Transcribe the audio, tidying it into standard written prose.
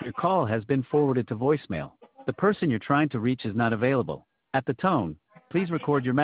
Your call has been forwarded to voicemail. The person you're trying to reach is not available. At the tone, please record your message.